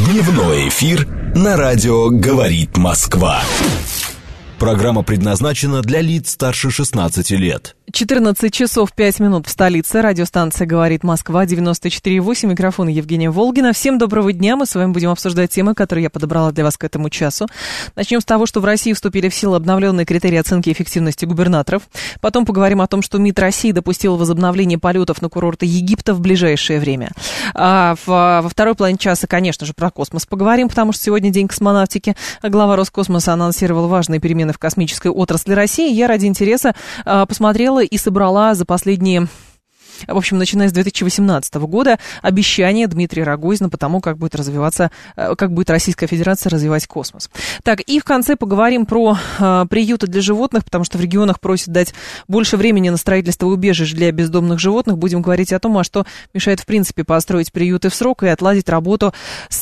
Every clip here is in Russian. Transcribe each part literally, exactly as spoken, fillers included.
Дневной эфир на радио «Говорит Москва». Программа предназначена для лиц старше шестнадцати лет. четырнадцать часов пять минут в столице. Радиостанция «Говорит Москва», девяносто четыре и восемь. Микрофон Евгения Волгина. Всем доброго дня. Мы с вами будем обсуждать темы, которые я подобрала для вас к этому часу. Начнем с того, что в России вступили в силу обновленные критерии оценки эффективности губернаторов. Потом поговорим о том, что МИД России допустил возобновление полетов на курорты Египта в ближайшее время. А в, во второй половине часа, конечно же, про космос поговорим, потому что сегодня день космонавтики. Глава Роскосмоса анонсировал важные перемены в космической отрасли России. Я ради интереса а, посмотрела и собрала за последние, в общем, начиная с две тысячи восемнадцатого года, обещания Дмитрия Рогозина по тому, как будет развиваться, как будет Российская Федерация развивать космос. Так, и в конце поговорим про а, приюты для животных, потому что в регионах просят дать больше времени на строительство убежищ для бездомных животных. Будем говорить о том, а что мешает, в принципе, построить приюты в срок и отладить работу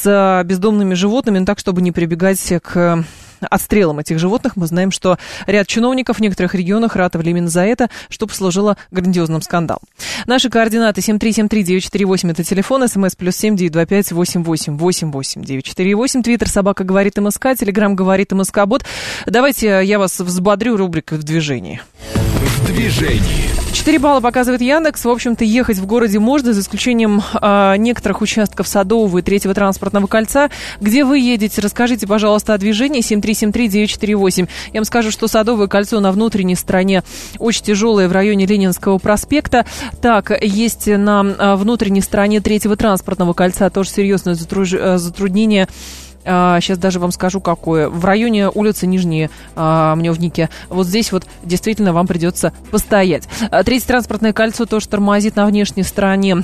с бездомными животными, так, чтобы не прибегать к отстрелом этих животных. Мы знаем, что ряд чиновников в некоторых регионах ратовали именно за это, что послужило грандиозным скандалом. Наши координаты семь три семь три девять четыре восемь, это телефон, смс плюс семь девять два пять восемь восемь восемь восемь девять четыре восемь, твиттер собака говорит МСК, телеграм говорит МСК Бот. Давайте я вас взбодрю рубрикой «В движении». В движении. четыре балла показывает Яндекс. В общем-то, ехать в городе можно, за исключением а, некоторых участков Садового и Третьего транспортного кольца. Где вы едете? Расскажите, пожалуйста, о движении. семь три семь три девять четыре восемь. Я вам скажу, что Садовое кольцо на внутренней стороне очень тяжелое в районе Ленинского проспекта. Так, есть на внутренней стороне Третьего транспортного кольца тоже серьезное затруднение. Сейчас даже вам скажу, какое. В районе улицы Нижние а, Мневники. Вот здесь вот действительно вам придется постоять. Третье транспортное кольцо тоже тормозит на внешней стороне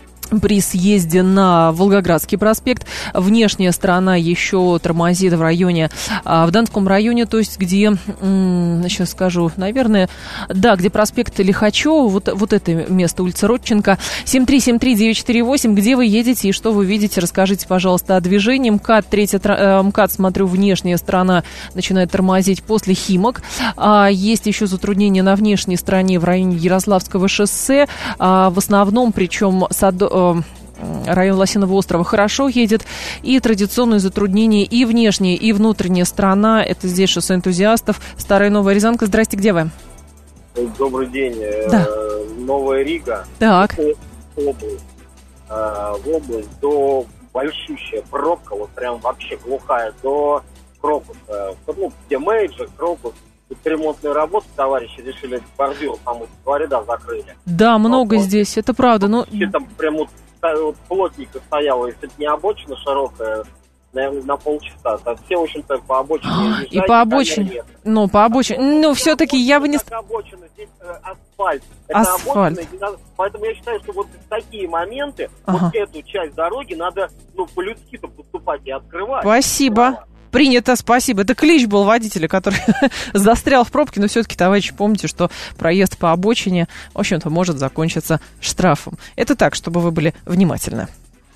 при съезде на Волгоградский проспект. Внешняя сторона еще тормозит в районе, а, в Донском районе, то есть где, м- сейчас скажу, наверное, да, где проспект Лихачева, вот, вот это место, улица Родченко. семь три семь три девять четыре восемь, где вы едете и что вы видите, расскажите, пожалуйста, о движении. МКАД, третья, э, МКАД, смотрю, внешняя сторона начинает тормозить после Химок. А, есть еще затруднения на внешней стороне в районе Ярославского шоссе, а, в основном, причем Садо район Лосиного острова хорошо едет, и традиционные затруднения и внешняя, и внутренняя сторона. Это здесь шоссе Энтузиастов, Старая Новая Рязанка. Здрасте, где вы? Добрый день. Да. Новая Рига. Так. Область. В область до большущая пробка, вот прям вообще глухая, до Крокуса. Ну, где Мейджор, Крокус. Тут ремонтные работы товарищи решили бордюр, по-моему, два ряда закрыли. Да, много вот, здесь, это правда. Но... Там прям вот, вот плотненько стояло, если это не обочина широкая, наверное, на полчаса. Там все, в общем-то, по обочине езжать. И по обочине, ну, по обочине, ну, все-таки я бы не... Это обочина, здесь э, асфальт. Это асфальт. Обочина, поэтому я считаю, что вот в такие моменты ага. вот эту часть дороги надо, ну, по-людски-то поступать и открывать. Спасибо. Принято, спасибо. Это клич был водителя, который застрял в пробке, но все-таки, товарищи, помните, что проезд по обочине, в общем-то, может закончиться штрафом. Это так, чтобы вы были внимательны.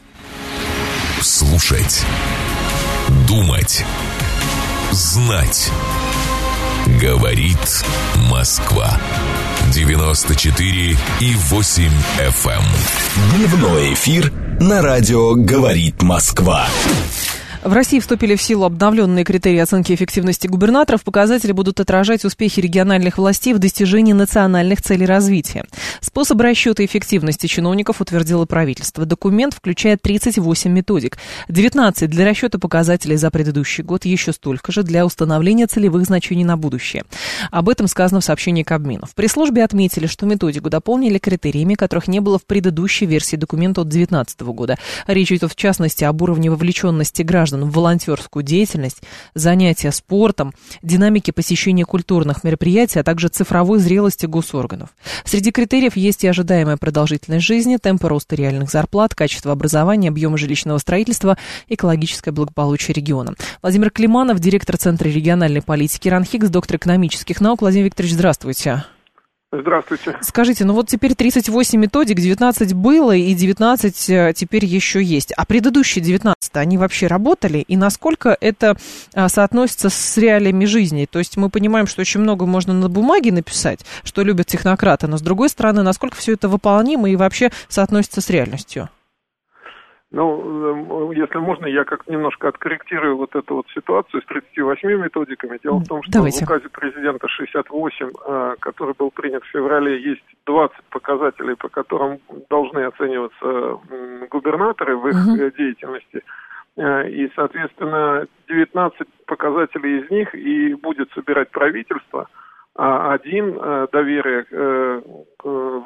Слушать. Думать. Знать. Говорит Москва. девяносто четыре и восемь эф эм. Дневной эфир на радио «Говорит Москва». В России вступили в силу обновленные критерии оценки эффективности губернаторов. Показатели будут отражать успехи региональных властей в достижении национальных целей развития. Способ расчета эффективности чиновников утвердило правительство. Документ включает тридцать восемь методик. девятнадцать для расчета показателей за предыдущий год, еще столько же для установления целевых значений на будущее. Об этом сказано в сообщении Кабмина. В пресс-службе отметили, что методику дополнили критериями, которых не было в предыдущей версии документа от две тысячи девятнадцатого года. Речь идет в частности об уровне вовлеченности граждан в волонтерскую деятельность, занятия спортом, динамике посещения культурных мероприятий, а также цифровой зрелости госорганов. Среди критериев есть и ожидаемая продолжительность жизни, темпы роста реальных зарплат, качество образования, объемы жилищного строительства, экологическое благополучие региона. Владимир Климанов, директор Центра региональной политики РАНХИКС, доктор экономических наук. Владимир Викторович, здравствуйте. Здравствуйте. Скажите, ну вот теперь тридцать восемь методик, девятнадцать было и девятнадцать теперь еще есть. А предыдущие девятнадцать, они вообще работали? И насколько это а, соотносится с реалиями жизни? То есть мы понимаем, что очень много можно на бумаге написать, что любят технократы, но с другой стороны, насколько все это выполнимо и вообще соотносится с реальностью? Ну, если можно, я как-то немножко откорректирую вот эту вот ситуацию с тридцатью восьмью методиками. Дело в том, что Давайте. в указе президента шестьдесят восемь, который был принят в феврале, есть двадцать показателей, по которым должны оцениваться губернаторы в их угу. деятельности. И, соответственно, девятнадцать показателей из них и будет собирать правительство, а один доверие к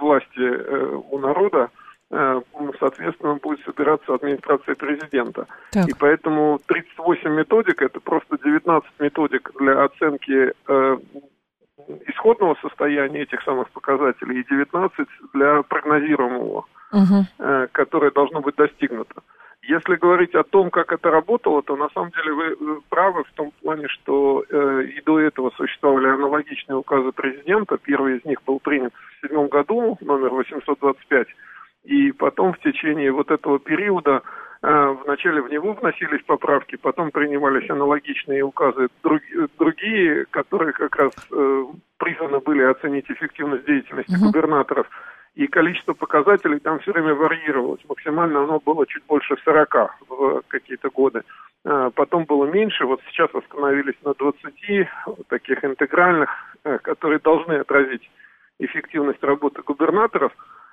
власти у народа, соответственно, будет собираться администрация президента. Так. И поэтому тридцать восемь методик – это просто девятнадцать методик для оценки э, исходного состояния этих самых показателей и девятнадцать для прогнозируемого, угу. э, которое должно быть достигнуто. Если говорить о том, как это работало, то на самом деле вы правы в том плане, что э, и до этого существовали аналогичные указы президента. Первый из них был принят в седьмом году, номер восемьсот двадцать пять. И потом в течение вот этого периода э, вначале в него вносились поправки, потом принимались аналогичные указы друг, другие, которые как раз э, призваны были оценить эффективность деятельности uh-huh. губернаторов. И количество показателей там все время варьировалось. Максимально оно было чуть больше сорока в какие-то годы. Э, потом было меньше, вот сейчас остановились на двадцати таких интегральных, э, которые должны отразить эффективность работы губернаторов.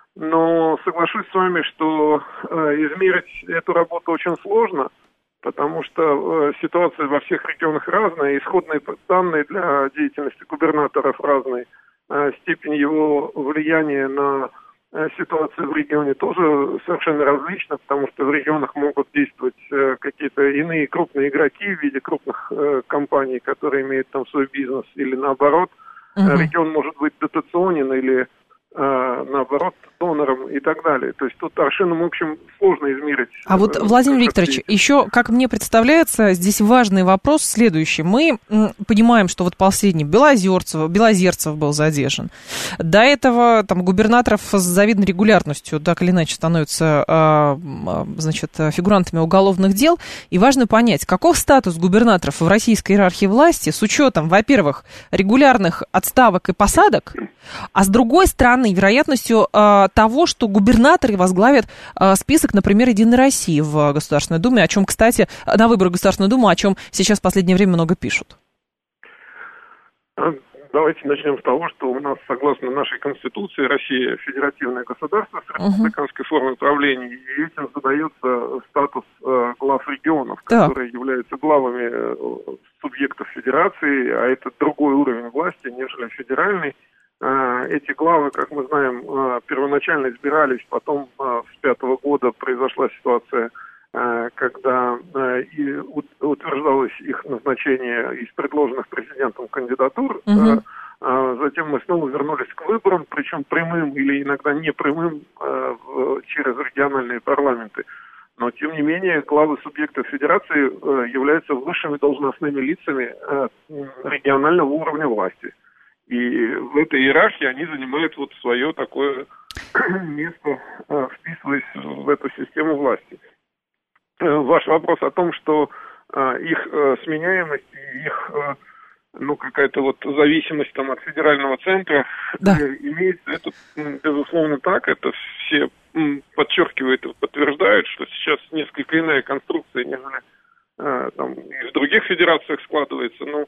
Но соглашусь с вами, что э, измерить эту работу очень сложно, потому что э, ситуация во всех регионах разная, исходные данные для деятельности губернаторов разные, э, степень его влияния на э, ситуацию в регионе тоже совершенно различна, потому что в регионах могут действовать э, какие-то иные крупные игроки в виде крупных э, компаний, которые имеют там свой бизнес, или наоборот, угу. э, регион может быть дотационен или наоборот, донором и так далее. То есть тут аршином, в общем, сложно измерить. А вот, Владимир Викторович, еще, как мне представляется, здесь важный вопрос следующий. Мы понимаем, что вот последний Белозерцев, Белозерцев был задержан. До этого там губернаторов с завидной регулярностью так или иначе становятся, значит, фигурантами уголовных дел. И важно понять, каков статус губернаторов в российской иерархии власти с учетом, во-первых, регулярных отставок и посадок, а с другой стороны, вероятностью э, того, что губернаторы возглавят э, список, например, «Единой России» в Государственной Думе, о чем, кстати, на выборах Государственной Думы, о чем сейчас в последнее время много пишут. Давайте начнем с того, что у нас, согласно нашей Конституции, Россия федеративное государство с республиканской uh-huh. формой правления, и этим задается статус э, глав регионов, да. которые являются главами э, субъектов федерации, а это другой уровень власти, нежели федеральный. Эти главы, как мы знаем, первоначально избирались, потом с пятого года произошла ситуация, когда утверждалось их назначение из предложенных президентом кандидатур. Угу. Затем мы снова вернулись к выборам, причем прямым или иногда непрямым через региональные парламенты. Но, тем не менее, главы субъектов федерации являются высшими должностными лицами регионального уровня власти. И в этой иерархии они занимают вот свое такое место, вписываясь в эту систему власти. Ваш вопрос о том, что их сменяемость, их ну, какая-то вот зависимость там от федерального центра да. имеется, это безусловно так, это все подчеркивают и подтверждают, что сейчас несколько иная конструкция, нежели там и в других федерациях складывается, но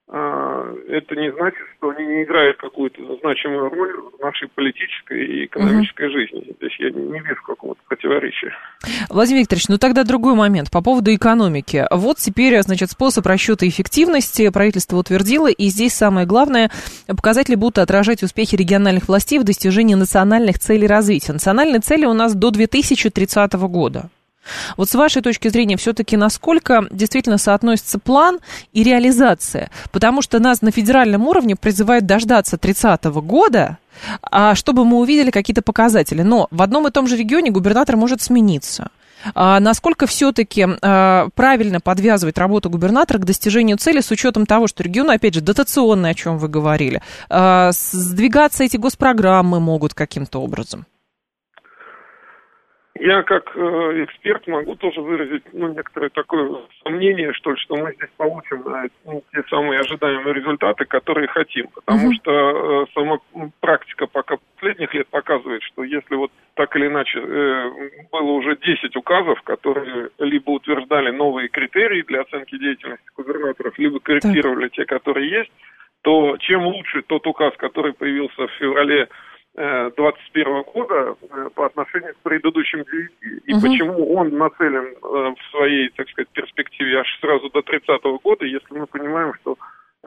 это не значит, что они не играют какую-то значимую роль в нашей политической и экономической угу. жизни. Здесь я не вижу какого-то противоречия. Владимир Викторович, ну тогда другой момент по поводу экономики. Вот теперь, значит, способ расчета эффективности правительство утвердило, и здесь самое главное, показатели будут отражать успехи региональных властей в достижении национальных целей развития. Национальные цели у нас до две тысячи тридцатого года. Вот с вашей точки зрения, все-таки насколько действительно соотносится план и реализация? Потому что нас на федеральном уровне призывают дождаться тридцатого года, чтобы мы увидели какие-то показатели. Но в одном и том же регионе губернатор может смениться. А насколько все-таки а, правильно подвязывать работу губернатора к достижению цели с учетом того, что регионы, опять же, дотационные, о чем вы говорили, а, сдвигаться эти госпрограммы могут каким-то образом? Я как э, эксперт могу тоже выразить ну, некоторое такое сомнение, что, что мы здесь получим э, ну, те самые ожидаемые результаты, которые хотим. Потому mm-hmm. что э, сама практика пока последних лет показывает, что если вот так или иначе э, было уже десять указов, которые либо утверждали новые критерии для оценки деятельности губернаторов, либо корректировали так. те, которые есть, то чем лучше тот указ, который появился в феврале двадцать первого года по отношению к предыдущим девяти. И угу. почему он нацелен в своей, так сказать, перспективе аж сразу до тридцатого года, если мы понимаем, что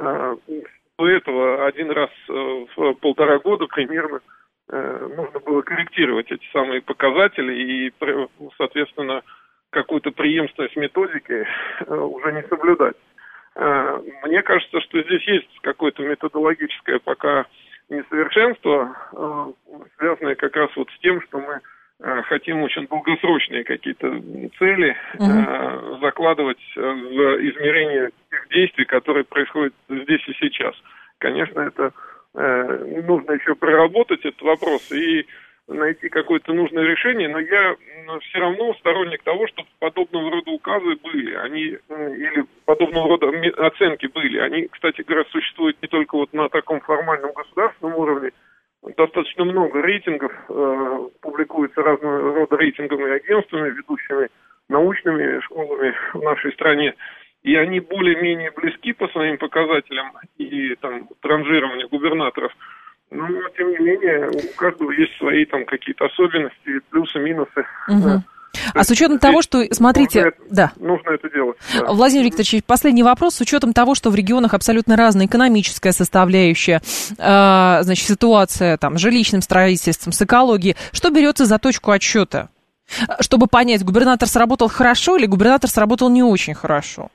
до этого один раз в полтора года примерно нужно было корректировать эти самые показатели и, соответственно, какую-то преемственность методики уже не соблюдать. Мне кажется, что здесь есть какое-то методологическое пока несовершенство, связанное как раз вот с тем, что мы хотим очень долгосрочные какие-то цели uh-huh. закладывать в измерение тех действий, которые происходят здесь и сейчас. Конечно, это нужно еще проработать этот вопрос и найти какое-то нужное решение, но я все равно сторонник того, чтобы подобного рода указы были, они или подобного рода оценки были. Они, кстати говоря, существуют не только вот на таком формальном государственном уровне. Достаточно много рейтингов, э, публикуется разного рода рейтинговыми агентствами, ведущими научными школами в нашей стране. И они более-менее близки по своим показателям и там транжирования губернаторов. Но, тем не менее, у каждого есть свои там какие-то особенности, плюсы, минусы. Угу. Да. А с учетом того, что, смотрите, нужно да. Это, нужно это делать. Да. Владимир Викторович, последний вопрос. С учетом того, что в регионах абсолютно разная экономическая составляющая, э, значит, ситуация там, с жилищным строительством, с экологией, что берется за точку отсчета? Чтобы понять, губернатор сработал хорошо или губернатор сработал не очень хорошо?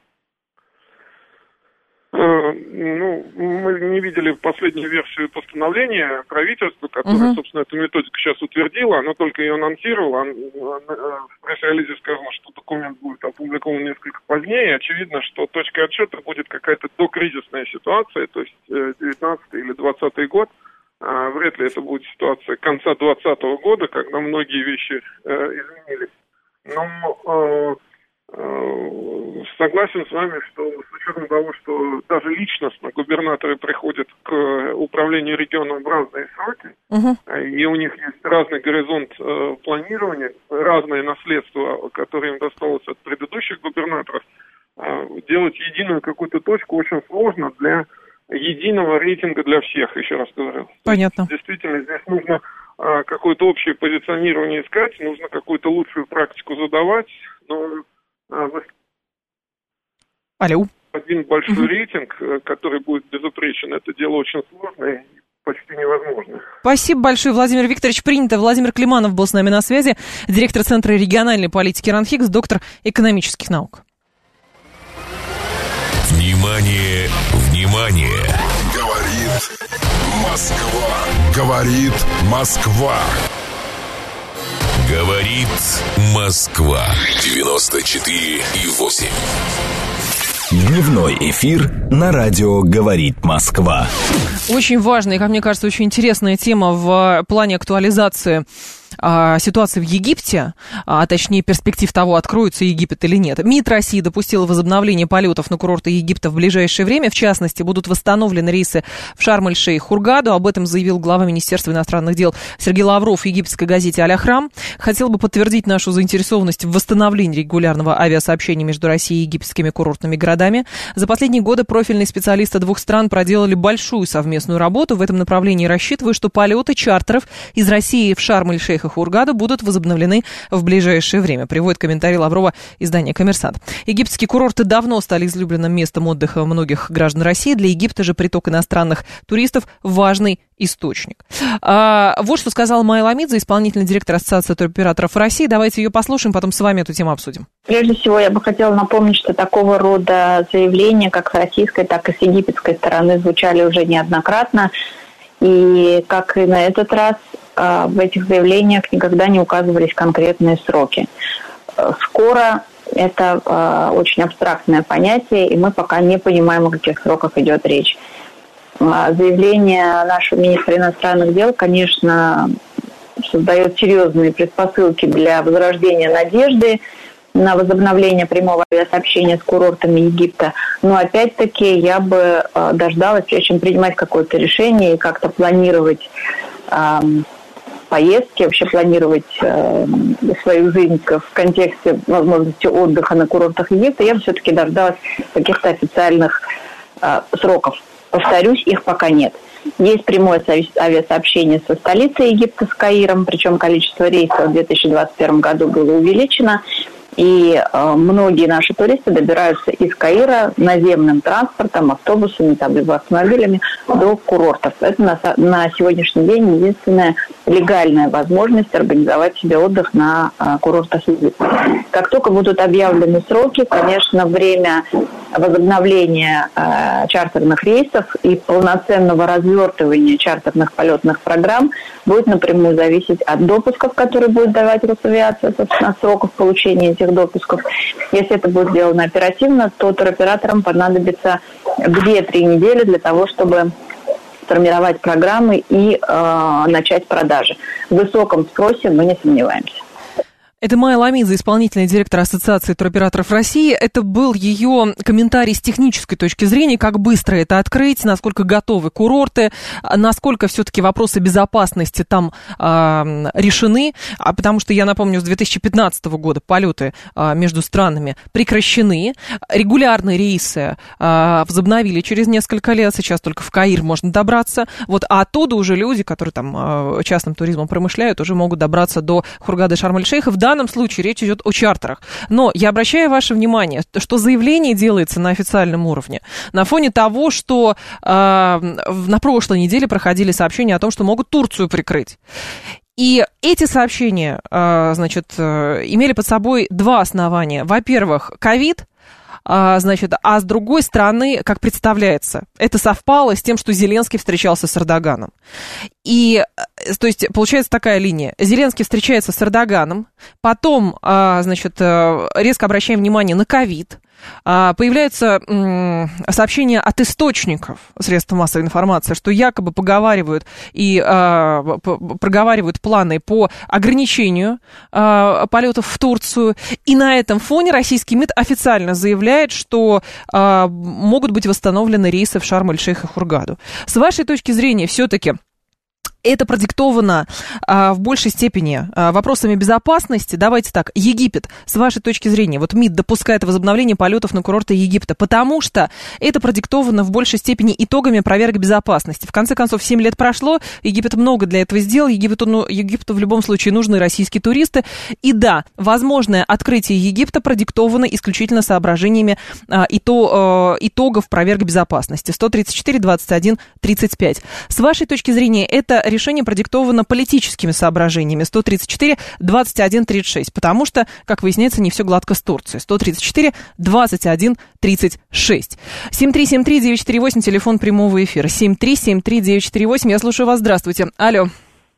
Ну, мы не видели последнюю версию постановления правительства, которое, uh-huh. собственно, эту методику сейчас утвердило. Оно только ее анонсировало. В пресс-релизе сказано, что документ будет опубликован несколько позднее. Очевидно, что точкой отсчета будет какая-то докризисная ситуация, то есть девятнадцатый или двадцатый год. Вряд ли это будет ситуация конца двадцатого года, когда многие вещи изменились. Но... Согласен с вами, что с учетом того, что даже личностно губернаторы приходят к управлению регионом в разные сроки, uh-huh. и у них есть разный горизонт э, планирования, разное наследство, которое им досталось от предыдущих губернаторов, э, делать единую какую-то точку очень сложно для единого рейтинга для всех, еще раз говорю. Понятно. Действительно, здесь нужно э, какое-то общее позиционирование искать, нужно какую-то лучшую практику задавать, но Алло. Один большой угу. рейтинг, который будет безупречен, это дело очень сложное и почти невозможно. Спасибо большое, Владимир Викторович. Принято. Владимир Климанов был с нами на связи, директор Центра региональной политики РАНХИКС, доктор экономических наук. Внимание, внимание! Говорит Москва. Говорит Москва. Говорит Москва. девяносто четыре и восемь. Дневной эфир на радио «Говорит Москва». Очень важная и, как мне кажется, очень интересная тема в плане актуализации а, ситуации в Египте, а точнее перспектив того, откроется Египет или нет. МИД России допустила возобновление полетов на курорты Египта в ближайшее время. В частности, будут восстановлены рейсы в Шарм-эль-Шейх, Хургаду. Об этом заявил глава Министерства иностранных дел Сергей Лавров в египетской газете «Аль-Ахрам». Хотел бы подтвердить нашу заинтересованность в восстановлении регулярного авиасообщения между Россией и египетскими курортными городами. За последние годы профильные специалисты двух стран проделали большую совместную работу. В этом направлении рассчитываю, что полеты чартеров из России в Шарм-эль-Шейх и Хургаду будут возобновлены в ближайшее время, приводит комментарий Лаврова издание «Коммерсант». Египетские курорты давно стали излюбленным местом отдыха многих граждан России. Для Египта же приток иностранных туристов – важный источник. А, вот что сказала Майя Ламидзе, исполнительный директор Ассоциации туроператоров России. Давайте ее послушаем, потом с вами эту тему обсудим. Прежде всего, я бы хотела напомнить, что такого рода заявления, как с российской, так и с египетской стороны, звучали уже неоднократно. И, как и на этот раз, в этих заявлениях никогда не указывались конкретные сроки. Скоро – это очень абстрактное понятие, и мы пока не понимаем, о каких сроках идет речь. Заявление нашего министра иностранных дел, конечно, создает серьезные предпосылки для возрождения надежды на возобновление прямого авиасообщения с курортами Египта. Но опять-таки я бы э, дождалась, прежде чем принимать какое-то решение и как-то планировать э, поездки, вообще планировать э, свою жизнь в контексте возможности отдыха на курортах Египта, я бы все-таки дождалась каких-то официальных э, сроков. Повторюсь, их пока нет. Есть прямое авиасообщение со столицей Египта, с Каиром, причем количество рейсов в две тысячи двадцать первом году было увеличено. И э, многие наши туристы добираются из Каира наземным транспортом, автобусами, там, либо автомобилями до курортов. Это на, на сегодняшний день единственная легальная возможность организовать себе отдых на э, курортах Египта. Как только будут объявлены сроки, конечно, время возобновления э, чартерных рейсов и полноценного развертывания чартерных полетных программ будет напрямую зависеть от допусков, которые будет давать Росавиация, собственно, от сроков получения этих допусков. Если это будет сделано оперативно, то туроператорам понадобится две-три недели для того, чтобы сформировать программы и э, начать продажи. В высоком спросе мы не сомневаемся. Это Майя Ламидзе, исполнительный директор Ассоциации туроператоров России. Это был ее комментарий с технической точки зрения, как быстро это открыть, насколько готовы курорты, насколько все-таки вопросы безопасности там э, решены. А потому что, я напомню, с две тысячи пятнадцатого года полеты э, между странами прекращены. Регулярные рейсы э, возобновили через несколько лет. Сейчас только в Каир можно добраться. Вот, а оттуда уже люди, которые там э, частным туризмом промышляют, уже могут добраться до Хургады Шарм-эль-Шейха. В данном случае речь идет о чартерах. Но я обращаю ваше внимание, что заявление делается на официальном уровне на фоне того, что э, на прошлой неделе проходили сообщения о том, что могут Турцию прикрыть. И эти сообщения, э, значит, э, имели под собой два основания. Во-первых, ковид. А, значит, а с другой стороны, как представляется, это совпало с тем, что Зеленский встречался с Эрдоганом. И, то есть, получается такая линия. Зеленский встречается с Эрдоганом, потом, а, значит, резко обращаем внимание на ковид. Появляются м, сообщения от источников средств массовой информации, что якобы поговаривают и а, проговаривают планы по ограничению а, полетов в Турцию. И на этом фоне российский МИД официально заявляет, что а, могут быть восстановлены рейсы в Шарм-эль-Шейх и Хургаду. С вашей точки зрения, все-таки это продиктовано а, в большей степени а, вопросами безопасности. Давайте так, Египет, с вашей точки зрения, вот МИД допускает возобновление полетов на курорты Египта, потому что это продиктовано в большей степени итогами проверок безопасности. В конце концов, семь лет прошло, Египет много для этого сделал, Египту, ну, Египту в любом случае нужны российские туристы. И да, возможное открытие Египта продиктовано исключительно соображениями а, ито, а, итогов проверок безопасности. сто тридцать четыре двадцать один тридцать пять. С вашей точки зрения, это решение продиктовано политическими соображениями. сто тридцать четыре двадцать один тридцать шесть. Потому что, как выясняется, не все гладко с Турцией. сто тридцать четыре двадцать один тридцать шесть. семь три семь три девять четыре восемь, телефон прямого эфира. семь три семь три девять четыре восемь. Я слушаю вас. Здравствуйте. Алло.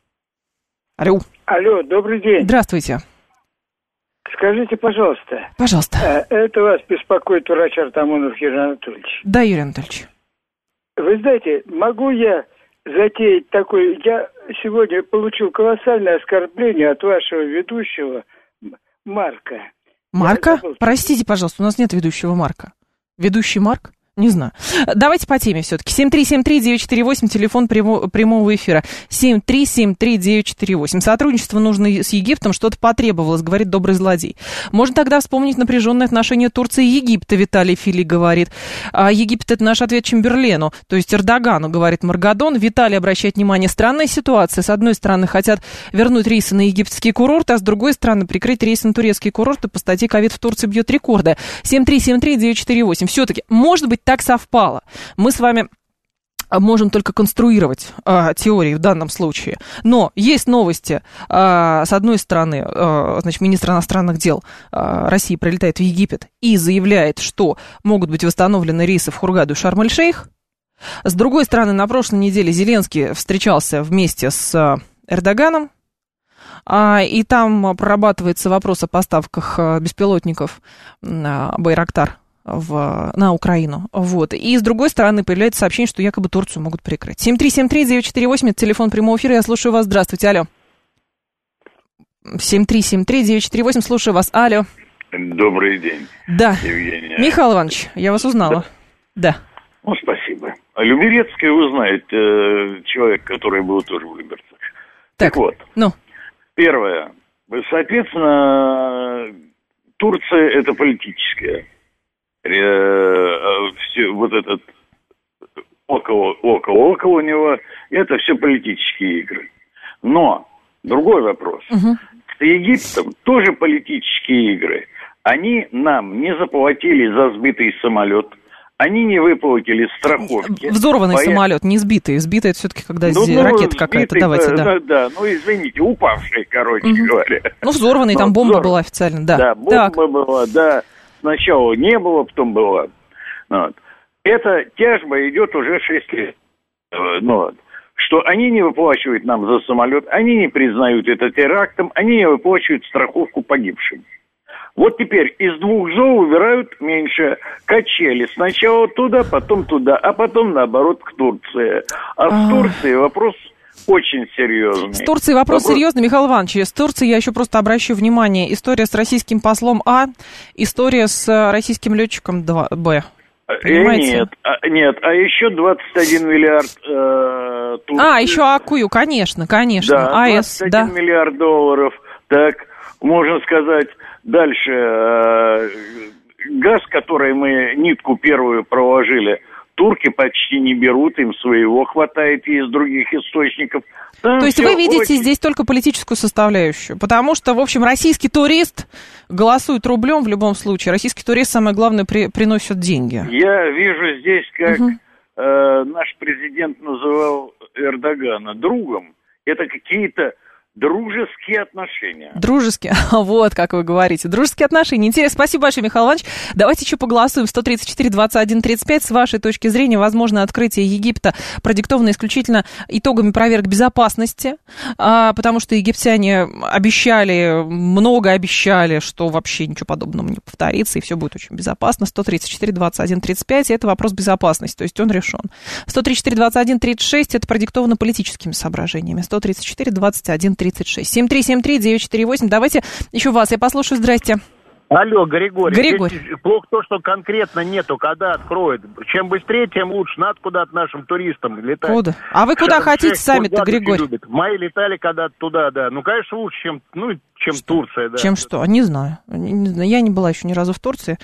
Алло. Алло, добрый день. Здравствуйте. Скажите, пожалуйста. Пожалуйста. Это вас беспокоит врач Артамонов Юрий Анатольевич. Да, Юрий Анатольевич. Вы знаете, могу я затеять такой... Я сегодня получил колоссальное оскорбление от вашего ведущего Марка. Марка? Простите, пожалуйста, у нас нет ведущего Марка. Ведущий Марк? Не знаю. Давайте по теме все-таки. семь три семь три девять четыре восемь, телефон прямо, прямого эфира. семь три семь три девять четыре восемь. Сотрудничество нужно с Египтом, что-то потребовалось, говорит добрый злодей. Можно тогда вспомнить напряженные отношения Турции и Египта, Виталий Фили говорит. А Египет — это наш ответ Чемберлену, то есть Эрдогану, говорит Маргадон. Виталий обращает внимание, странная ситуация. С одной стороны, хотят вернуть рейсы на египетские курорты, а с другой стороны, прикрыть рейсы на турецкие курорты. По статье «Ковид в Турции бьет рекорды». семь три семь три девять четыре восемь. Все-таки, может быть, так совпало. Мы с вами можем только конструировать э, теории в данном случае. Но есть новости. Э, с одной стороны, э, значит, министр иностранных дел э, России прилетает в Египет и заявляет, что могут быть восстановлены рейсы в Хургаду и Шарм-эль-Шейх. С другой стороны, на прошлой неделе Зеленский встречался вместе с э, Эрдоганом. А, и там прорабатывается вопрос о поставках беспилотников э, «Байрактар» В, на Украину. Вот. И с другой стороны появляется сообщение, что якобы Турцию могут прикрыть. семь три семь три девять четыре восемь, это телефон прямого эфира. Я слушаю вас. Здравствуйте. Алло. семь три семь три девять четыре восемь, слушаю вас. Алло. Добрый день, да. Евгения. Михаил Иванович, я вас узнала. Да. да. Ну, спасибо. А Люберецкая узнает э, человек, который был тоже в Люберцах. Так, так вот, ну. Первое. Соответственно, Турция – это политическая. Э, все, вот этот около, около, около него – это все политические игры. Но другой вопрос. Угу. С Египтом тоже политические игры. Они нам не заплатили за сбитый самолет, они не выплатили страховки. Взорванный Поэтому... самолет, не сбитый. Сбитый это все-таки когда ну, ну, ракета сбитый, какая-то, давайте, да. Да, да, ну извините, упавший, короче угу. говоря. Ну, взорванный, ну, там бомба взорван. была официально, да. Да, бомба так. была, да. Сначала не было, потом была. Вот. Эта тяжба идет уже шесть лет. Ну, вот. Что они не выплачивают нам за самолет, они не признают это терактом, они не выплачивают страховку погибшим. Вот теперь из двух зол выбирают меньше качели. Сначала туда, потом туда, а потом, наоборот, к Турции. А с Турцией вопрос очень серьезный. С Турцией вопрос, вопрос серьезный, Михаил Иванович. С Турцией я еще просто обращу внимание. История с российским послом А, история с российским летчиком Б. Понимаете? Нет, а, нет, а еще двадцать один миллиард э, Турции. А, еще Акую, конечно, конечно. Да, АЭС, двадцать один да. миллиард долларов. Так, можно сказать, дальше э, газ, который мы нитку первую проложили, турки почти не берут, им своего хватает и из других источников. Там То есть вы видите очень... здесь только политическую составляющую, потому что, в общем, российский турист голосует рублем в любом случае. Российский турист, самое главное, при, приносит деньги. Я вижу здесь, как угу. э, наш президент называл Эрдогана другом. Это какие-то дружеские отношения. Дружеские, вот как вы говорите, дружеские отношения. Интересно, спасибо большое, Михаил Иванович. Давайте еще поголосуем. сто тридцать четыре двадцать один тридцать пять. С вашей точки зрения, возможно, открытие Египта продиктовано исключительно итогами проверок безопасности, потому что египтяне обещали, много обещали, что вообще ничего подобного не повторится, и все будет очень безопасно. сто тридцать четыре двадцать один тридцать пять, это вопрос безопасности, то есть он решен. сто тридцать четыре двадцать один тридцать шесть, это продиктовано политическими соображениями. сто тридцать четыре двадцать один тридцать шесть. семь три семь три девять четыре восемь. Давайте еще вас. Я послушаю. Здрасте. Алло, Григорий. Григорий. Здесь плохо то, что конкретно нету, когда откроют. Чем быстрее, тем лучше. Надо куда-то нашим туристам летать. Куда? А вы куда хотите сами-то, Григорий? Мои летали когда-то туда, да. Ну, конечно, лучше, чем, ну, чем что? Турция, да. Чем что? Не знаю. не знаю. Я не была еще ни разу в Турции,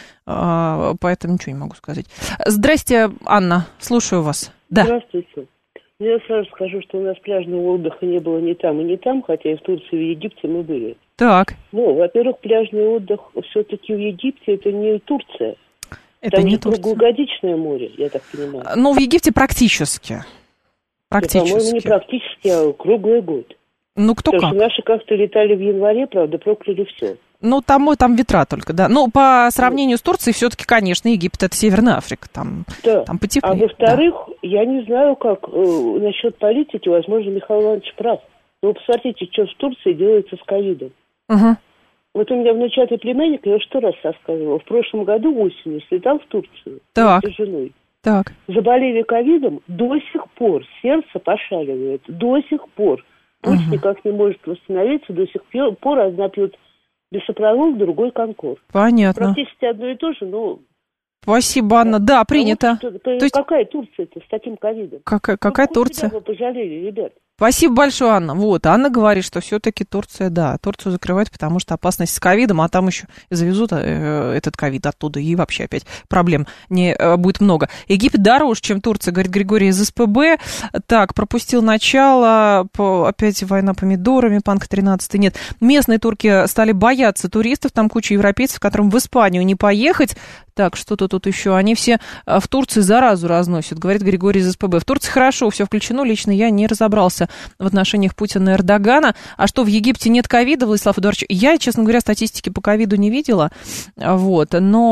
поэтому ничего не могу сказать. Здрасте, Анна. Слушаю вас. Да. Здравствуйте. Я сразу скажу, что у нас пляжного отдыха не было ни там и ни там, хотя и в Турции, и в Египте мы были. Так. Ну, во-первых, пляжный отдых все-таки в Египте это не Турция. Это там не же Турция. Круглогодичное море, я так понимаю. Ну, в Египте практически. Практически. Да, по-моему, не практически, а круглый год. Ну, кто Потому как? что наши как-то летали в январе, правда, прокляли все. Ну, там, там ветра только, да. Ну, по сравнению с Турцией, все-таки, конечно, Египет — это Северная Африка, там, да. там потеплее. А во-вторых, да. я не знаю, как э, насчет политики, возможно, Михаил Иванович прав. Но вы посмотрите, что в Турции делается с ковидом. Угу. Вот у меня внучатый племянник, я что раз рассказывала, в прошлом году осенью слетал в Турцию так. с женой. Так. Заболели ковидом, до сих пор сердце пошаливает, до сих пор. Пульс угу. никак не может восстановиться, до сих пор одна пьет бисопролол, другой конкор. Понятно. Практически одно и то же, но... Спасибо, Анна. Да, да принято. А вот, то, то есть... Какая Турция-то с таким ковидом? Какая, какая ну, Турция? Вы пожалели, ребят. Спасибо большое, Анна. Вот, Анна говорит, что все-таки Турция, да, Турцию закрывают, потому что опасность с ковидом, а там еще завезут э, этот ковид оттуда, и вообще опять проблем не э, будет много. Египет дороже, чем Турция, говорит Григорий из СПБ. Так, пропустил начало, по, опять война помидорами, Панк тринадцать, нет. Местные турки стали бояться туристов, там куча европейцев, которым в Испанию не поехать. Так, что-то тут еще. Они все в Турции заразу разносят, говорит Григорий из СПБ. В Турции хорошо, все включено. Лично я не разобрался в отношениях Путина и Эрдогана. А что, в Египте нет ковида, Владислав Эдуардович? Я, честно говоря, статистики по ковиду не видела. Вот.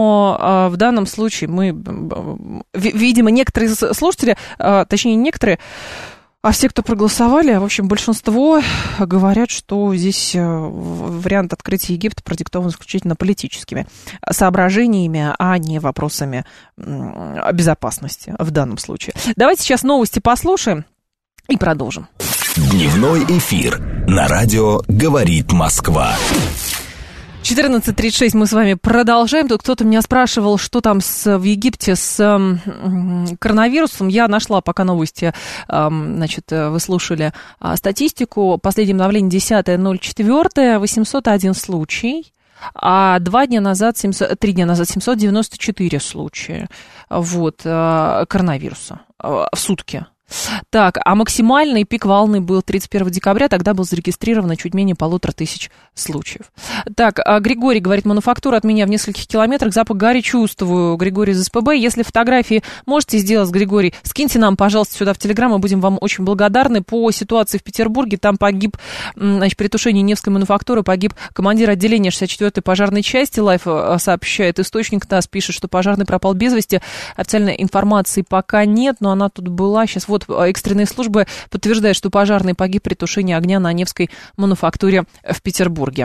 Но в данном случае мы, видимо, некоторые слушатели, точнее, некоторые, а все, кто проголосовали, в общем, большинство говорят, что здесь вариант открытия Египта продиктован исключительно политическими соображениями, а не вопросами безопасности в данном случае. Давайте сейчас новости послушаем и продолжим. Дневной эфир на радио «Говорит Москва». четырнадцать тридцать шесть мы с вами продолжаем. Тут кто-то меня спрашивал, что там с, в Египте с э, коронавирусом. Я нашла пока новости, э, значит, вы слушали э, статистику. Последнее обновление десятое ноль четыре, восемьсот один случай. А два дня назад, семьсот, три дня назад семьсот девяносто четыре случая вот, э, коронавируса э, в сутки. Так, а максимальный пик волны был тридцать первого декабря, тогда было зарегистрировано чуть менее полутора тысяч случаев. Так, Григорий говорит, мануфактура от меня в нескольких километрах, запах гари чувствую, Григорий из СПБ. Если фотографии можете сделать, Григорий, скиньте нам, пожалуйста, сюда в Телеграм, мы будем вам очень благодарны. По ситуации в Петербурге, там погиб, значит, при тушении Невской мануфактуры погиб командир отделения шестьдесят четвёртой пожарной части, Лайф сообщает, источник ТАСС пишет, что пожарный пропал без вести, официальной информации пока нет, но она тут была, сейчас вот экстренные службы подтверждают, что пожарный погиб при тушении огня на Невской мануфактуре в Петербурге.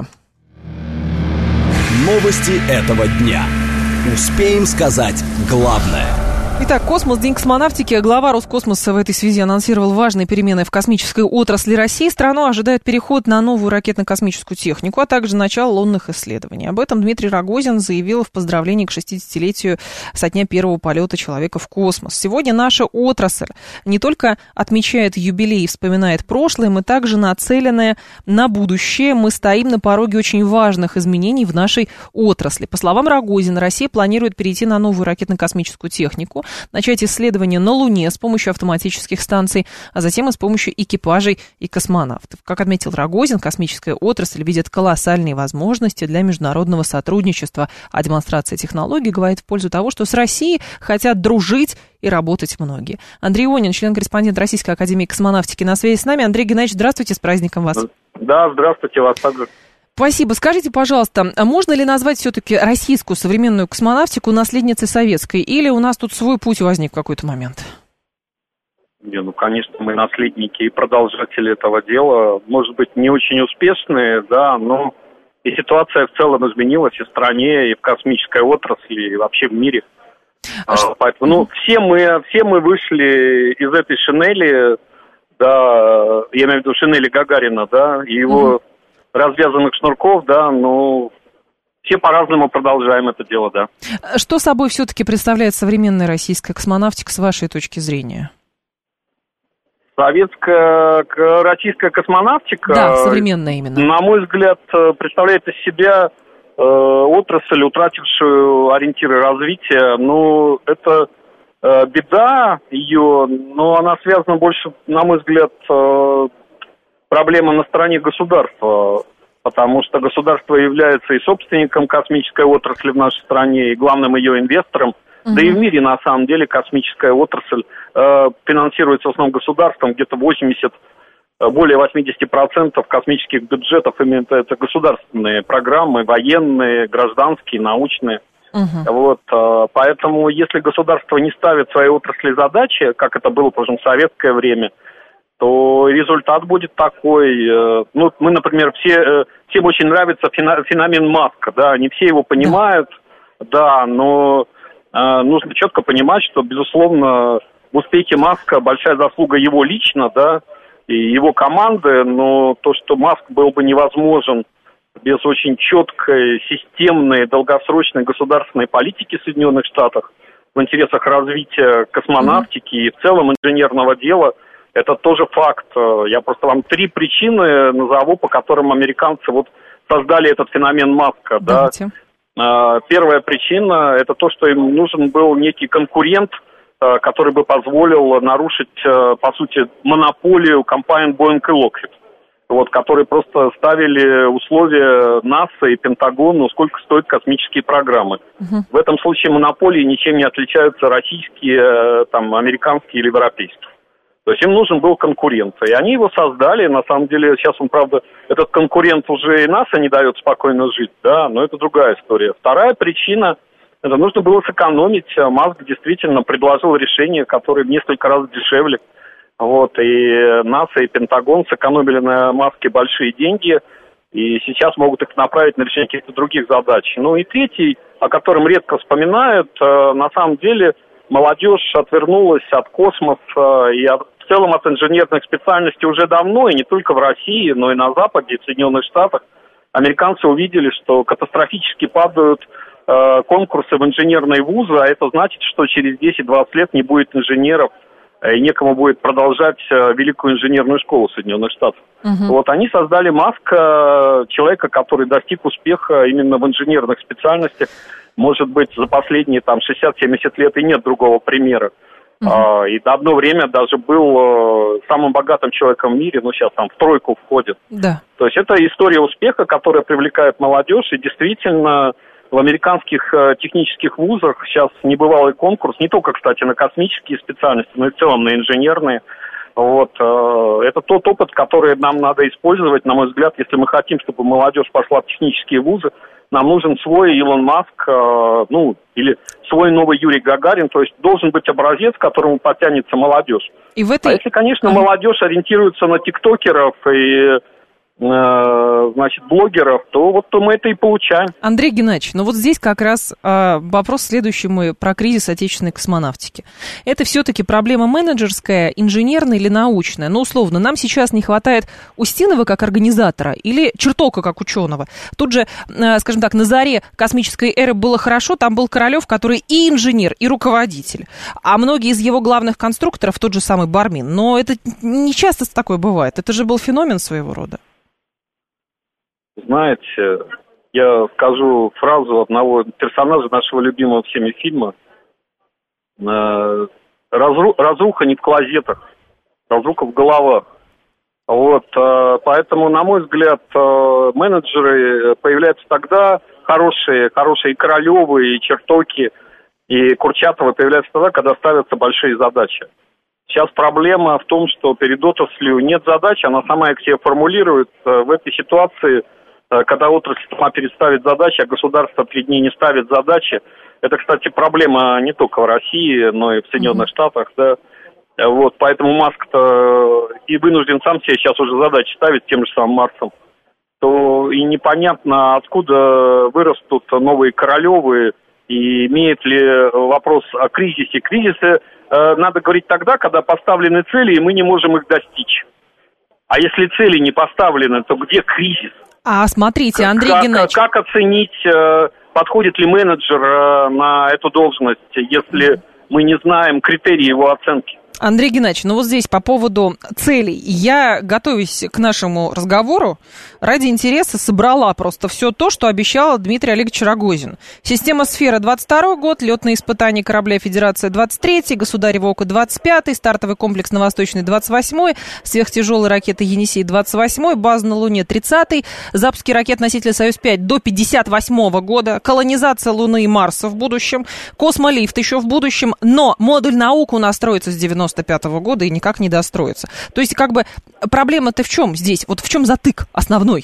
Новости этого дня. Успеем сказать главное. Итак, космос, день космонавтики. Глава Роскосмоса в этой связи анонсировал важные перемены в космической отрасли России. Страну ожидает переход на новую ракетно-космическую технику, а также начало лунных исследований. Об этом Дмитрий Рогозин заявил в поздравлении к шестидесятилетию со дня первого полета человека в космос. Сегодня наша отрасль не только отмечает юбилей и вспоминает прошлое, мы также нацелены на будущее. Мы стоим на пороге очень важных изменений в нашей отрасли. По словам Рогозина, Россия планирует перейти на новую ракетно-космическую технику, начать исследования на Луне с помощью автоматических станций, а затем и с помощью экипажей и космонавтов. Как отметил Рогозин, космическая отрасль видит колоссальные возможности для международного сотрудничества, а демонстрация технологий говорит в пользу того, что с Россией хотят дружить и работать многие. Андрей Ионин, член-корреспондент Российской академии космонавтики, на связи с нами. Андрей Геннадьевич, здравствуйте, с праздником вас. Да, здравствуйте, вас также. Спасибо. Скажите, пожалуйста, а можно ли назвать все-таки российскую современную космонавтику наследницей советской, или у нас тут свой путь возник в какой-то момент? Не, ну, конечно, мы наследники и продолжатели этого дела. Может быть, не очень успешные, да, но и ситуация в целом изменилась и в стране, и в космической отрасли, и вообще в мире. А, поэтому, ну, все мы, все мы вышли из этой шинели, да, я имею в виду шинели Гагарина, да, и его... развязанных шнурков, да, но все по-разному продолжаем это дело, да. Что собой все-таки представляет современная российская космонавтика с вашей точки зрения? Советская российская космонавтика, да, современная именно, на мой взгляд, представляет из себя э, отрасль, утратившую ориентиры развития. Ну, это э, беда ее, но она связана больше, на мой взгляд, э, проблема на стороне государства, потому что государство является и собственником космической отрасли в нашей стране, и главным ее инвестором. Uh-huh. Да и в мире, на самом деле, космическая отрасль э, финансируется в основном государством, где-то восемьдесят, более восемьдесят процентов космических бюджетов именно это государственные программы, военные, гражданские, научные. Uh-huh. Вот, э, поэтому, если государство не ставит своей отрасли задачи, как это было, скажем, в советское время, то результат будет такой. Ну, мы, например, все, всем очень нравится феномен Маска, да, не все его понимают, да, да, но э, нужно четко понимать, что, безусловно, в успехе Маска большая заслуга его лично, да, и его команды, но то, что Маск был бы невозможен без очень четкой, системной, долгосрочной государственной политики в Соединенных Штатах в интересах развития космонавтики mm-hmm. и в целом инженерного дела, это тоже факт. Я просто вам три причины назову, по которым американцы вот создали этот феномен Маска. Да. Первая причина – это то, что им нужен был некий конкурент, который бы позволил нарушить, по сути, монополию компаний Boeing и Lockheed, вот, которые просто ставили условия НАСА и Пентагону, сколько стоят космические программы. Uh-huh. В этом случае монополии ничем не отличаются российские, там, американские или европейские. То есть им нужен был конкурент, и они его создали. На самом деле сейчас он, правда, этот конкурент уже и НАСА не дает спокойно жить, да, но это другая история. Вторая причина – это нужно было сэкономить. Маск действительно предложил решение, которое в несколько раз дешевле. Вот, и НАСА, и Пентагон сэкономили на Маске большие деньги, и сейчас могут их направить на решение каких-то других задач. Ну и третий, о котором редко вспоминают, на самом деле молодежь отвернулась от космоса и от, в целом от инженерных специальностей уже давно, и не только в России, но и на Западе, и в Соединенных Штатах. Американцы увидели, что катастрофически падают э, конкурсы в инженерные вузы, а это значит, что через десять-двадцать лет не будет инженеров, и некому будет продолжать э, великую инженерную школу Соединенных Штатов. Uh-huh. Вот они создали Маска, человека, который достиг успеха именно в инженерных специальностях. Может быть, за последние там шестьдесят-семьдесят лет и нет другого примера. Uh-huh. А, и одно время даже был э, самым богатым человеком в мире, ну сейчас там в тройку входит. Да. То есть это история успеха, которая привлекает молодежь, и действительно в американских э, технических вузах сейчас небывалый конкурс, не только, кстати, на космические специальности, но и в целом на инженерные. Вот, э, это тот опыт, который нам надо использовать, на мой взгляд, если мы хотим, чтобы молодежь пошла в технические вузы. Нам нужен свой Илон Маск, э, ну, или свой новый Юрий Гагарин, то есть должен быть образец, к которому потянется молодежь. И в этой... А если, конечно, молодежь ориентируется на тиктокеров и... значит, блогеров, то вот то мы это и получаем. Андрей Геннадьевич, ну вот здесь как раз э, вопрос следующий мой про кризис отечественной космонавтики. Это все-таки проблема менеджерская, инженерная или научная? Ну, условно, нам сейчас не хватает Устинова как организатора или Чертока как ученого. Тут же, э, скажем так, на заре космической эры было хорошо, там был Королев, который и инженер, и руководитель. А многие из его главных конструкторов, тот же самый Бармин. Но это не часто такое бывает. Это же был феномен своего рода. Знаете, я скажу фразу одного персонажа нашего любимого всеми фильма. Разру, разруха не в клозетах, разруха в головах. Вот, поэтому, на мой взгляд, менеджеры появляются тогда, хорошие, хорошие и Королевы, и Чертоки, и Курчатова появляются тогда, когда ставятся большие задачи. Сейчас проблема в том, что перед отраслью нет задач, она сама их себе формулирует. В этой ситуации, когда отрасль сама переставит задачи, а государство перед ней не ставит задачи, это, кстати, проблема не только в России, но и в Соединенных mm-hmm. Штатах, да. Вот, поэтому Маск-то и вынужден сам себе сейчас уже задачи ставить тем же самым Марсом, то и непонятно, откуда вырастут новые Королевы, и имеет ли вопрос о кризисе. Кризисы э, надо говорить тогда, когда поставлены цели, и мы не можем их достичь. А если цели не поставлены, то где кризис? А, смотрите, Андрей как, Геннадьевич... Как оценить, подходит ли менеджер на эту должность, если мы не знаем критерии его оценки? Андрей Геннадьевич, ну вот здесь по поводу целей. Я, готовясь к нашему разговору, ради интереса собрала просто все то, что обещал Дмитрий Олегович Рогозин. Система «Сфера» двадцать второй год, летные испытания корабля «Федерация» двадцать третий, «Государево око» двадцать пятый, стартовый комплекс на Восточной двадцать восьмой, сверхтяжелые ракеты «Енисей» двадцать восьмой, база на Луне тридцатый, запуски ракет-носителя «Союз-пять» до пятьдесят восьмого года, колонизация Луны и Марса в будущем, космолифт еще в будущем, но модуль «Наука» у нас строится с девяносто пятого года и никак не достроится. То есть, как бы, проблема-то в чем здесь? Вот в чем затык основной?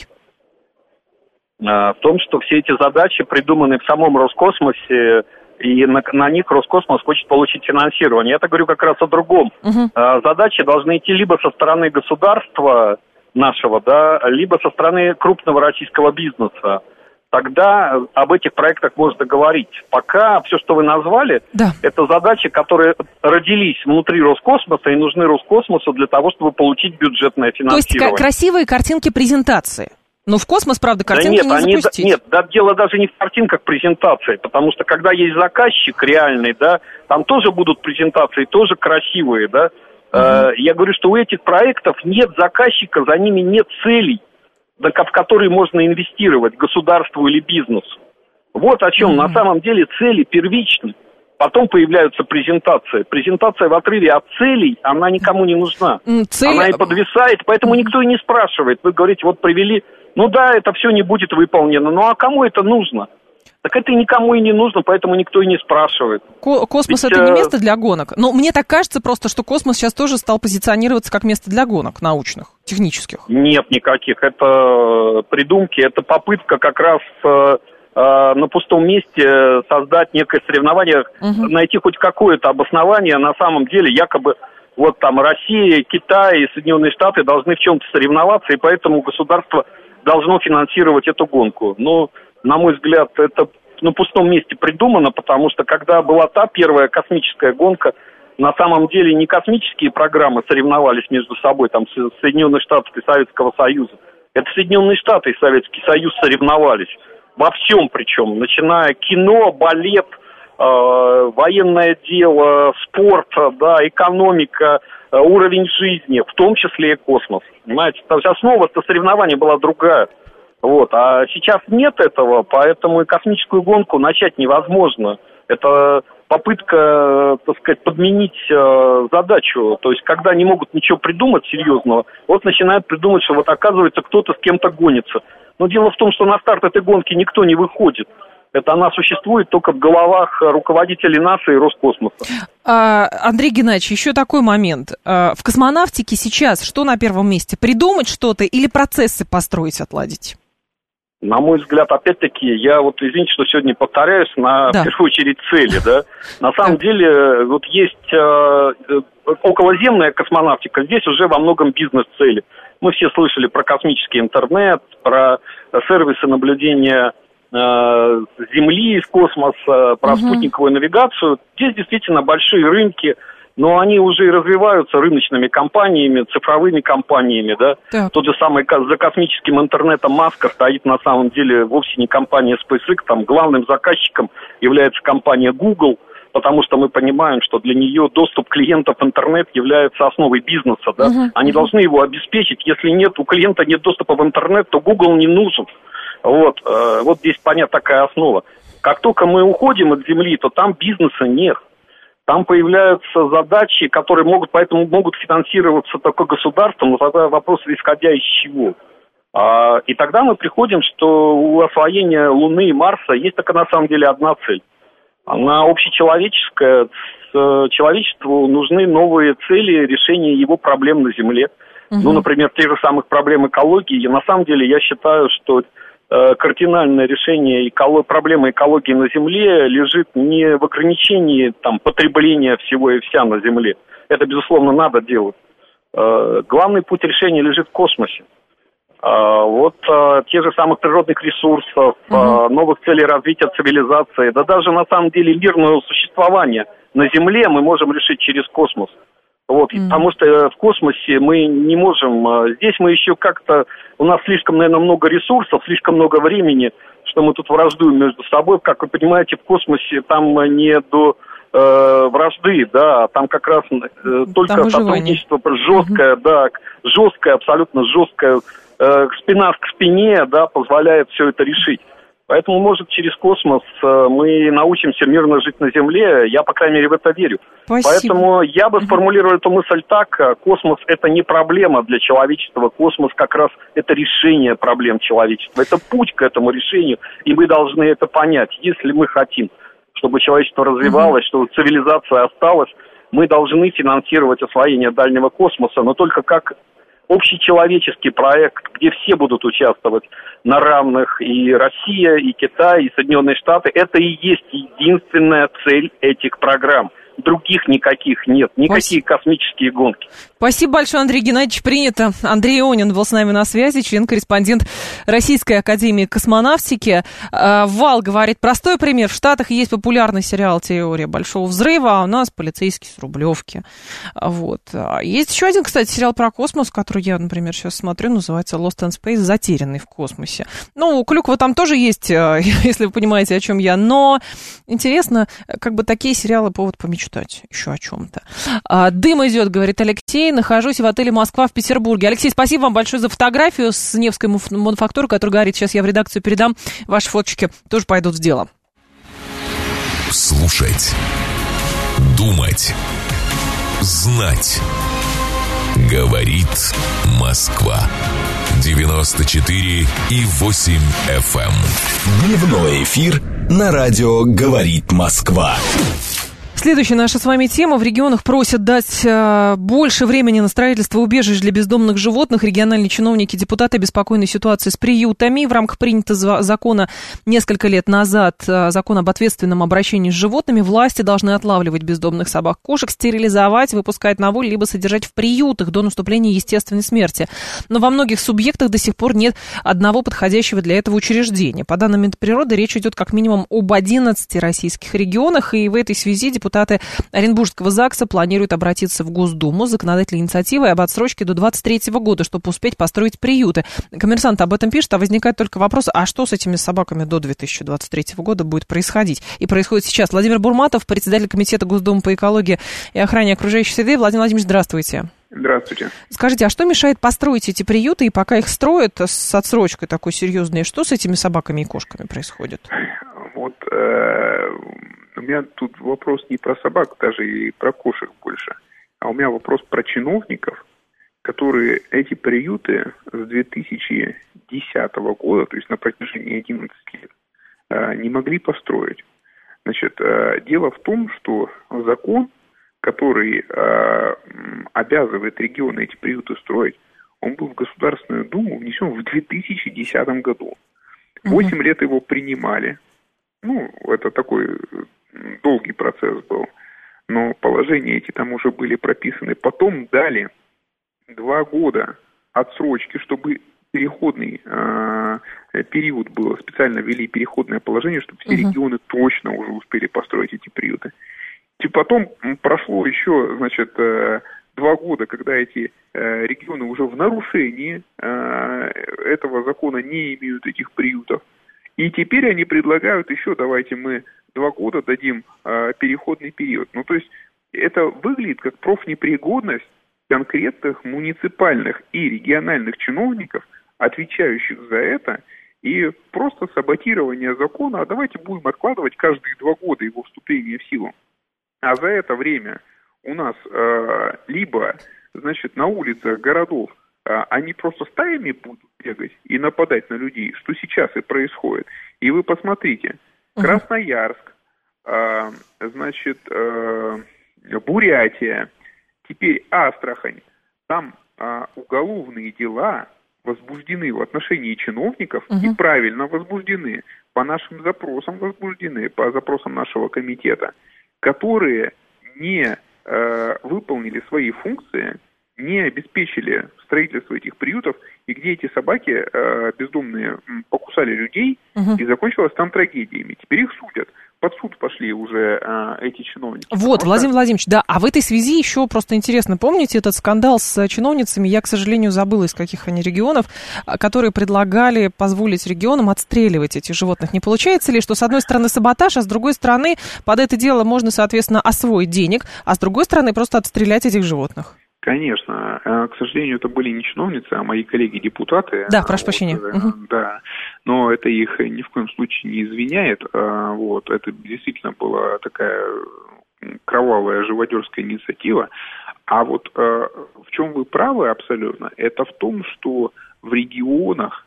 В том, что все эти задачи придуманы в самом Роскосмосе, и на, на них Роскосмос хочет получить финансирование. Я-то говорю как раз о другом. Угу. Задачи должны идти либо со стороны государства нашего, да, либо со стороны крупного российского бизнеса. Тогда об этих проектах можно говорить. Пока все, что вы назвали, да. это задачи, которые родились внутри Роскосмоса и нужны Роскосмосу для того, чтобы получить бюджетное финансирование. То есть красивые картинки презентации. Но в космос, правда, картинки да нет, не они, запустить. Нет, да, дело даже не в картинках презентации, потому что когда есть заказчик реальный, да, там тоже будут презентации, тоже красивые, да. Uh-huh. Я говорю, что у этих проектов нет заказчика, за ними нет целей, в которые можно инвестировать государству или бизнесу. Вот о чем mm-hmm. на самом деле цели первичны. Потом появляются презентации. Презентация в отрыве от целей, она никому не нужна. Цели... Она и подвисает, поэтому никто и не спрашивает. Вы говорите, вот привели, ну да, это все не будет выполнено. Ну а кому это нужно? Так это никому и не нужно, поэтому никто и не спрашивает. Ко- космос Ведь, это не место для гонок. Но мне так кажется просто, что космос сейчас тоже стал позиционироваться как место для гонок научных, технических. Нет никаких. Это придумки, это попытка как раз э, э, на пустом месте создать некое соревнование, угу. найти хоть какое-то обоснование. На самом деле якобы вот там Россия, Китай и Соединенные Штаты должны в чем-то соревноваться, и поэтому государство должно финансировать эту гонку. Но на мой взгляд, это на пустом месте придумано, потому что когда была та первая космическая гонка, на самом деле не космические программы соревновались между собой, там Соединенных Штатов и Советского Союза. Это Соединенные Штаты и Советский Союз соревновались. Во всем причем, начиная кино, балет, э, военное дело, спорт, да, экономика, э, уровень жизни, в том числе и космос. Понимаете, то есть основа-то соревнований была другая. Вот. А сейчас нет этого, поэтому и космическую гонку начать невозможно. Это попытка, так сказать, подменить э, задачу. То есть, когда не могут ничего придумать серьезного, вот начинают придумать, что вот оказывается кто-то с кем-то гонится. Но дело в том, что на старт этой гонки никто не выходит. Это она существует только в головах руководителей НАСА и Роскосмоса. А, Андрей Геннадьевич, еще такой момент. А, в космонавтике сейчас что на первом месте? Придумать что-то или процессы построить, отладить? На мой взгляд, опять-таки, я вот, извините, что сегодня повторяюсь, на, да. в первую очередь, цели, да. На самом деле, вот есть э, околоземная космонавтика, здесь уже во многом бизнес-цели. Мы все слышали про космический интернет, про сервисы наблюдения э, Земли из космоса, про угу. спутниковую навигацию. Здесь действительно большие рынки, но они уже и развиваются рыночными компаниями, цифровыми компаниями, да. Так. Тот же самый за космическим интернетом Маска стоит на самом деле вовсе не компания SpaceX, там главным заказчиком является компания Google, потому что мы понимаем, что для нее доступ клиентов в интернет является основой бизнеса, да. Uh-huh. Они uh-huh. должны его обеспечить. Если нет, у клиента нет доступа в интернет, то Google не нужен. Вот, э, вот здесь понятна такая основа. Как только мы уходим от Земли, то там бизнеса нет. Там появляются задачи, которые могут, поэтому могут финансироваться только государством, но тогда вопрос, исходя из чего. А, и тогда мы приходим, что у освоения Луны и Марса есть только на самом деле одна цель. Она общечеловеческая. С, человечеству нужны новые цели решения его проблем на Земле. Угу. Ну, например, тех же самых проблем экологии. И на самом деле я считаю, что кардинальное решение эколог... проблемы экологии на Земле лежит не в ограничении там, потребления всего и вся на Земле. Это, безусловно, надо делать. Главный путь решения лежит в космосе. Вот тех же самых природных ресурсов, угу. новых целей развития цивилизации, да даже на самом деле мирного существования на Земле мы можем решить через космос. Вот, mm. потому что в космосе мы не можем, здесь мы еще как-то, у нас слишком, наверное, много ресурсов, слишком много времени, что мы тут враждуем между собой. Как вы понимаете, в космосе там не до э, вражды, да, там как раз э, только там сотрудничество жесткое, mm-hmm. да, жесткое, абсолютно жесткое, э, спина к спине, да, позволяет все это решить. Поэтому, может, через космос мы научимся мирно жить на Земле. Я, по крайней мере, в это верю. Спасибо. Поэтому я бы сформулировал эту мысль так. Космос – это не проблема для человечества. Космос как раз это решение проблем человечества. Это путь к этому решению. И мы должны это понять. Если мы хотим, чтобы человечество развивалось, угу. чтобы цивилизация осталась, мы должны финансировать освоение дальнего космоса, но только как общечеловеческий проект, где все будут участвовать на равных, и Россия, и Китай, и Соединенные Штаты. Это и есть единственная цель этих программ. Других никаких нет, никакие Спасибо. Космические гонки. Спасибо большое, Андрей Геннадьевич, принято. Андрей Ионин был с нами на связи, член-корреспондент Российской академии космонавтики. Вал говорит, простой пример. В Штатах есть популярный сериал «Теория большого взрыва», а у нас полицейский с Рублевки. Вот. Есть еще один, кстати, сериал про космос, который я, например, сейчас смотрю, называется «Lost in Space», «Затерянный в космосе». Ну, Клюква там тоже есть, если вы понимаете, о чем я, но интересно, как бы такие сериалы повод помечтать еще о чем-то. А, дым идет, говорит Алексей. Нахожусь в отеле «Москва» в Петербурге. Алексей, спасибо вам большое за фотографию с Невской мануфактуры, которая говорит, сейчас я в редакцию передам. Ваши фоточки тоже пойдут в дело. Слушать. Думать. Знать. Говорит Москва. девяносто четыре и восемь эф эм. Дневной эфир на радио «Говорит Москва». Следующая наша с вами тема. В регионах просят дать э, больше времени на строительство убежищ для бездомных животных. Региональные чиновники, депутаты обеспокоены ситуацией с приютами. В рамках принятого закона несколько лет назад, э, закон об ответственном обращении с животными, власти должны отлавливать бездомных собак, кошек, стерилизовать, выпускать на волю, либо содержать в приютах до наступления естественной смерти. Но во многих субъектах до сих пор нет одного подходящего для этого учреждения. По данным Минприроды, речь идет как минимум об одиннадцати российских регионах, и в этой связи депутаты Оренбургского ЗАГСа планируют обратиться в Госдуму с законодательной инициативой об отсрочке до двадцать третьего года, чтобы успеть построить приюты. Коммерсант об этом пишет, а возникает только вопрос, а что с этими собаками до две тысячи двадцать третьего года будет происходить? И происходит сейчас. Владимир Бурматов, председатель комитета Госдумы по экологии и охране окружающей среды. Владимир Владимирович, здравствуйте. Здравствуйте. Скажите, а что мешает построить эти приюты, и пока их строят с отсрочкой такой серьезной, что с этими собаками и кошками происходит? Вот э, у меня тут вопрос не про собак, даже и про кошек больше, а у меня вопрос про чиновников, которые эти приюты с две тысячи десятого года, то есть на протяжении одиннадцати лет, э, не могли построить. Значит, э, дело в том, что закон, который э, обязывает регионы эти приюты строить, он был в Государственную Думу внесен в две тысячи десятом году. Восемь uh-huh. лет его принимали. Ну, это такой долгий процесс был. Но положения эти там уже были прописаны. Потом дали два года отсрочки, чтобы переходный э, период был. Специально ввели переходное положение, чтобы все uh-huh. регионы точно уже успели построить эти приюты. И потом прошло еще, значит, э, два года, когда эти э, регионы уже в нарушении э, этого закона не имеют этих приютов. И теперь они предлагают еще, давайте мы два года дадим э, переходный период. Ну, то есть это выглядит как профнепригодность конкретных муниципальных и региональных чиновников, отвечающих за это, и просто саботирование закона, а давайте будем откладывать каждые два года его вступление в силу. А за это время у нас э, либо, значит, на улицах городов э, они просто стаями будут бегать и нападать на людей, что сейчас и происходит. И вы посмотрите, Красноярск, э, значит, э, Бурятия, теперь Астрахань, там э, уголовные дела возбуждены в отношении чиновников uh-huh. и правильно возбуждены, по нашим запросам возбуждены, по запросам нашего комитета, которые не э, выполнили свои функции, не обеспечили строительство этих приютов, и где эти собаки э, бездомные покусали людей, угу. и закончилось там трагедиями. Теперь их судят. Под суд пошли уже э, эти чиновники. Вот, Просто... Владимир Владимирович, да, а в этой связи еще просто интересно, помните этот скандал с чиновницами, я, к сожалению, забыла, из каких они регионов, которые предлагали позволить регионам отстреливать этих животных. Не получается ли, что с одной стороны саботаж, а с другой стороны под это дело можно, соответственно, освоить денег, а с другой стороны просто отстрелять этих животных? Конечно. К сожалению, это были не чиновницы, а мои коллеги-депутаты. Да, прошу прощения. Вот, угу. Да. Но это их ни в коем случае не извиняет. Вот. Это действительно была такая кровавая живодерская инициатива. А вот в чем вы правы абсолютно, это в том, что в регионах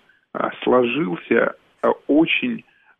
сложился очень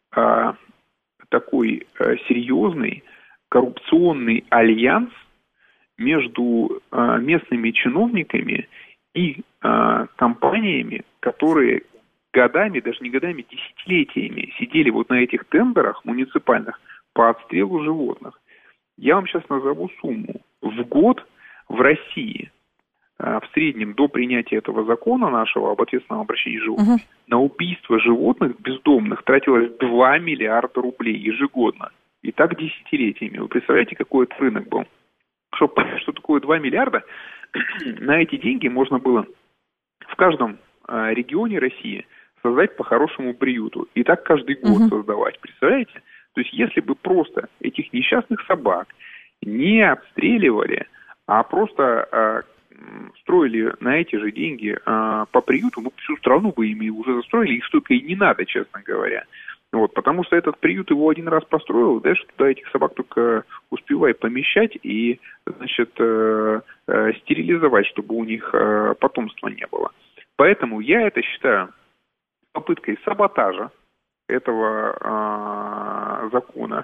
такой серьезный коррупционный альянс между э, местными чиновниками и э, компаниями, которые годами, даже не годами, десятилетиями сидели вот на этих тендерах муниципальных по отстрелу животных. Я вам сейчас назову сумму. В год в России э, в среднем до принятия этого закона нашего об ответственном обращении с животными uh-huh. на убийство животных бездомных тратилось два миллиарда рублей ежегодно. И так десятилетиями. Вы представляете, какой это рынок был? Чтобы понять, что такое два миллиарда, на эти деньги можно было в каждом э, регионе России создать по хорошему приюту. И так каждый год uh-huh. создавать. Представляете? То есть, если бы просто этих несчастных собак не обстреливали, а просто э, строили на эти же деньги э, по приюту, мы всю страну бы ими уже застроили, их столько и не надо, честно говоря. Вот, потому что этот приют его один раз построил, дальше туда этих собак только успевай помещать и, значит, э, э, стерилизовать, чтобы у них э, потомства не было. Поэтому я это считаю попыткой саботажа этого э, закона.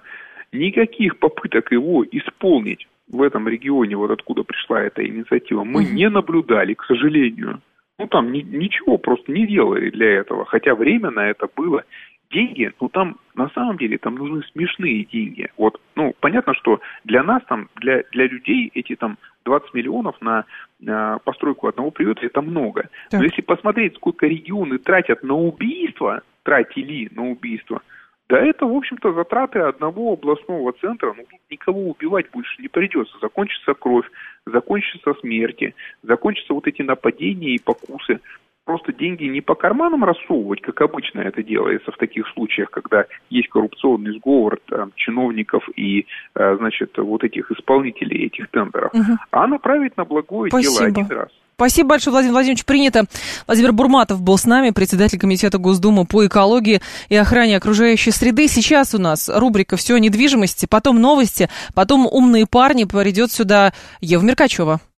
никаких попыток его исполнить в этом регионе, вот откуда пришла эта инициатива, мы не наблюдали, к сожалению. Ну, там ни, ничего просто не делали для этого, хотя время на это было. Деньги, ну, там, на самом деле, там нужны смешные деньги. Вот, ну, понятно, что для нас, там, для, для людей эти, там, двадцать миллионов на, на постройку одного приюта, это много. Так. Но если посмотреть, сколько регионы тратят на убийство, тратили на убийство, да это, в общем-то, затраты одного областного центра. Ну, тут никого убивать больше не придется. Закончится кровь, закончатся смерти, закончатся вот эти нападения и покусы. Просто деньги не по карманам рассовывать, как обычно это делается в таких случаях, когда есть коррупционный сговор там, чиновников и, значит, вот этих исполнителей этих тендеров, угу. а направить на благое Спасибо. дело один раз. Спасибо большое, Владимир Владимирович, принято. Владимир Бурматов был с нами, председатель комитета Госдумы по экологии и охране окружающей среды. Сейчас у нас рубрика «Все о недвижимости», потом новости, потом «Умные парни», придет сюда Ева Меркачева.